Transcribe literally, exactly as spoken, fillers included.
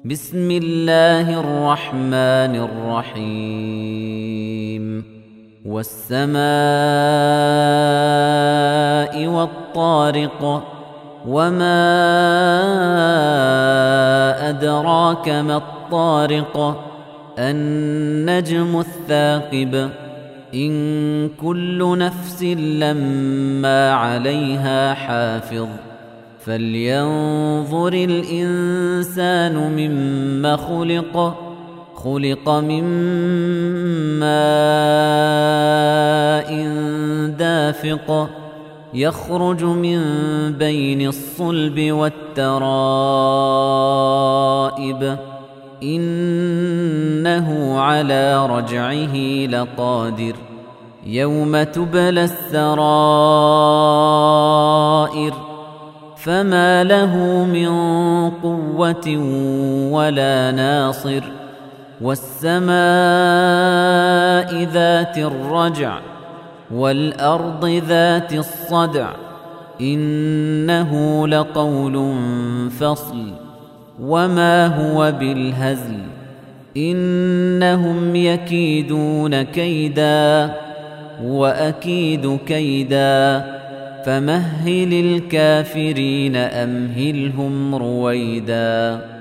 بسم الله الرحمن الرحيم والسماء والطارق وما أدراك ما الطارق النجم الثاقب إن كل نفس لما عليها حافظ فلينظر الإنسان مما خلق خلق من ماء دافق يخرج من بين الصلب والترائب إنه على رجعه لقادر يوم تبلى السرائر فما له من قوة ولا ناصر والسماء ذات الرجع والأرض ذات الصدع إنه لقول فصل وما هو بالهزل إنهم يكيدون كيدا وأكيد كيدا فمهل الكافرين أمهلهم رويدا.